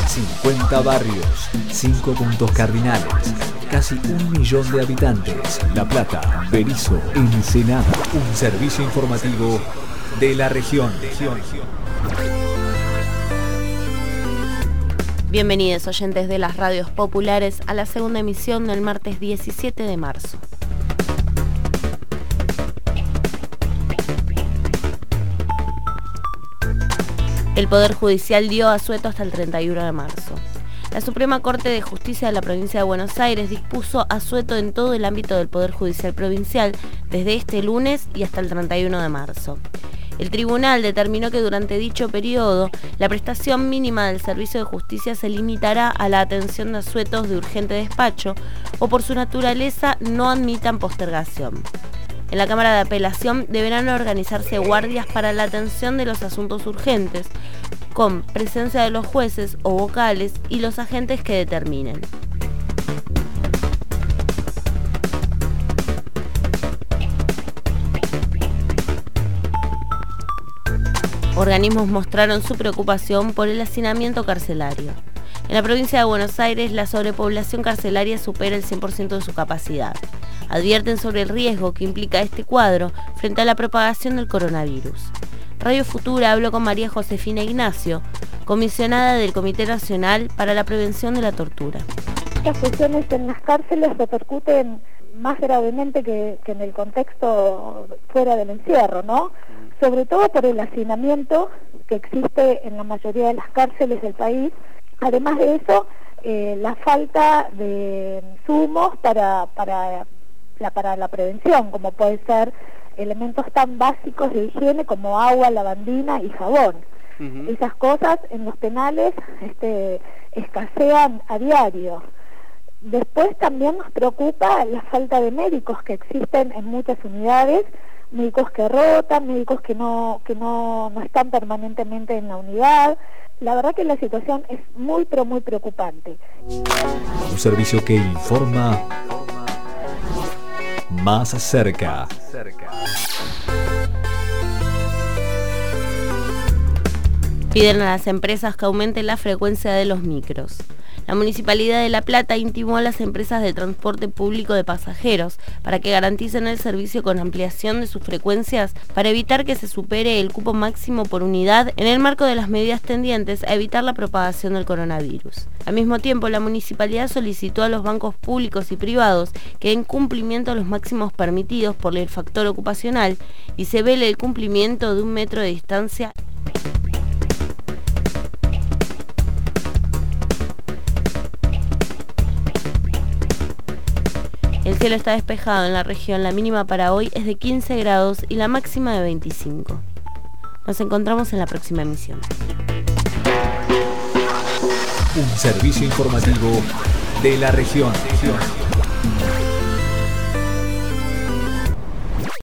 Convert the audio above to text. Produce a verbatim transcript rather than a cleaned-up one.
cincuenta barrios, cinco puntos cardinales, casi un millón de habitantes. La Plata, Berisso, Ensenada. Un servicio informativo de la región. Bienvenidos oyentes de las radios populares a la segunda emisión del martes diecisiete de marzo. El Poder Judicial dio asueto hasta el treinta y uno de marzo. La Suprema Corte de Justicia de la Provincia de Buenos Aires dispuso asueto en todo el ámbito del Poder Judicial Provincial desde este lunes y hasta el treinta y uno de marzo. El tribunal determinó que durante dicho periodo la prestación mínima del servicio de justicia se limitará a la atención de asuetos de urgente despacho o por su naturaleza no admitan postergación. En la Cámara de Apelación deberán organizarse guardias para la atención de los asuntos urgentes, con presencia de los jueces o vocales y los agentes que determinen. Organismos mostraron su preocupación por el hacinamiento carcelario. En la provincia de Buenos Aires, la sobrepoblación carcelaria supera el cien por ciento de su capacidad. Advierten sobre el riesgo que implica este cuadro frente a la propagación del coronavirus. Radio Futura habló con María Josefina Ignacio, comisionada del Comité Nacional para la Prevención de la Tortura. Estas cuestiones en las cárceles repercuten más gravemente que, que en el contexto fuera del encierro, ¿no? Sobre todo por el hacinamiento que existe en la mayoría de las cárceles del país. Además de eso, eh, la falta de insumos para, para, la, para la prevención, como puede ser elementos tan básicos de higiene como agua, lavandina y jabón. Uh-huh. Esas cosas en los penales este, escasean a diario. Después también nos preocupa la falta de médicos que existen en muchas unidades, médicos que rotan, médicos que no que no, no están permanentemente en la unidad. La verdad que la situación es muy pero muy preocupante. Un servicio que informa más cerca. Piden a las empresas que aumenten la frecuencia de los micros. La Municipalidad de La Plata intimó a las empresas de transporte público de pasajeros para que garanticen el servicio con ampliación de sus frecuencias para evitar que se supere el cupo máximo por unidad en el marco de las medidas tendientes a evitar la propagación del coronavirus. Al mismo tiempo, la Municipalidad solicitó a los bancos públicos y privados que den cumplimiento a los máximos permitidos por el factor ocupacional y se vele el cumplimiento de un metro de distancia. El cielo está despejado en la región, la mínima para hoy es de quince grados y la máxima de veinticinco. Nos encontramos en la próxima emisión. Un servicio informativo de la región.